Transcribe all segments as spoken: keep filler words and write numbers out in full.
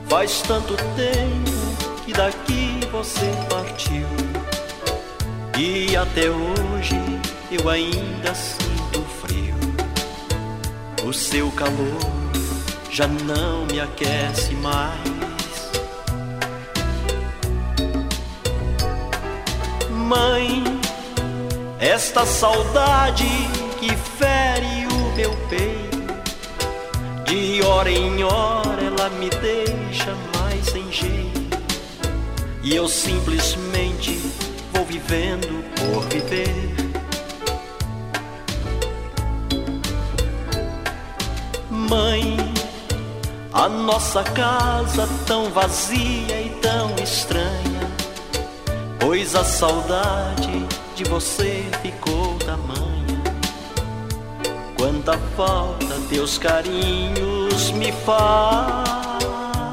Faz tanto tempo que daqui você partiu, e até hoje eu ainda sinto frio. O seu calor já não me aquece mais. Mãe, esta saudade que fere o meu peito, de hora em hora ela me deixa mais sem jeito, e eu simplesmente vou vivendo por viver. Mãe, a nossa casa tão vazia e tão estranha, pois a saudade de você ficou tamanha. Quanta falta teus carinhos me faz.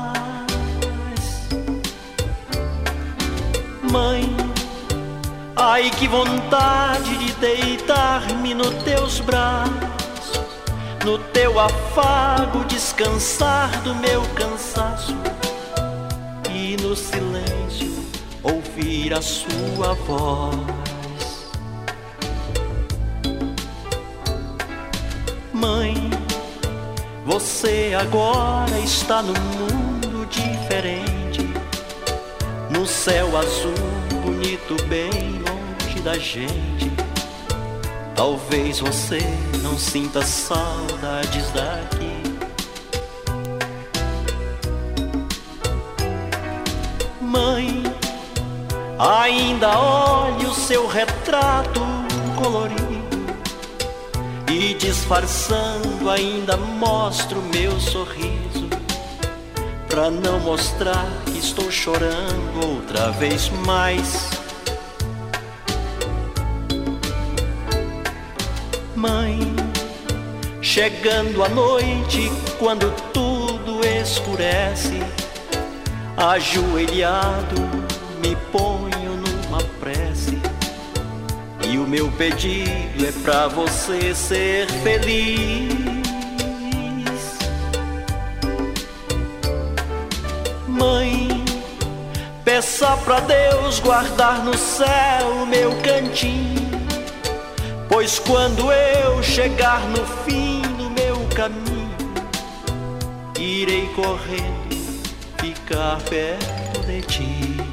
Mãe, ai que vontade de deitar-me nos teus braços, no teu afago descansar do meu cansaço, e no silêncio ouvir a sua voz. Mãe, você agora está num mundo diferente, num céu azul bonito bem longe da gente. Talvez você não sinta saudades daqui. Mãe, ainda olho o seu retrato colorido, e disfarçando ainda mostro meu sorriso, pra não mostrar que estou chorando outra vez mais. Mãe, chegando a noite, quando tudo escurece, ajoelhado me ponho numa prece, e o meu pedido é pra você ser feliz. Mãe, peça pra Deus guardar no céu o meu cantinho, pois quando eu chegar no fim do meu caminho, irei correndo ficar perto de ti.